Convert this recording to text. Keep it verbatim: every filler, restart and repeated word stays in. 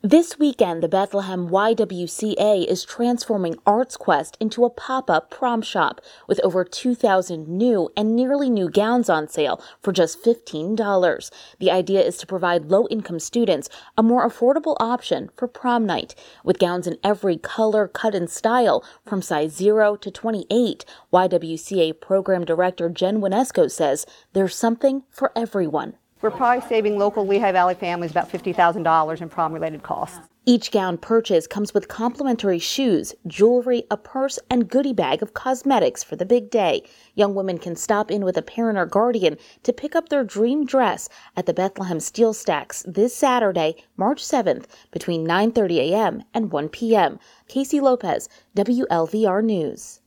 This weekend, the Bethlehem Y W C A is transforming Arts Quest into a pop-up prom shop with over two thousand new and nearly new gowns on sale for just fifteen dollars. The idea is to provide low-income students a more affordable option for prom night. With gowns in every color, cut, and style from size zero to twenty-eight, Y W C A Program Director Jen Winesco says there's something for everyone. We're probably saving local Lehigh Valley families about fifty thousand dollars in prom-related costs. Each gown purchase comes with complimentary shoes, jewelry, a purse, and goodie bag of cosmetics for the big day. Young women can stop in with a parent or guardian to pick up their dream dress at the Bethlehem Steel Stacks this Saturday, March seventh, between nine thirty a.m. and one p.m. Casey Lopez, W L V R News.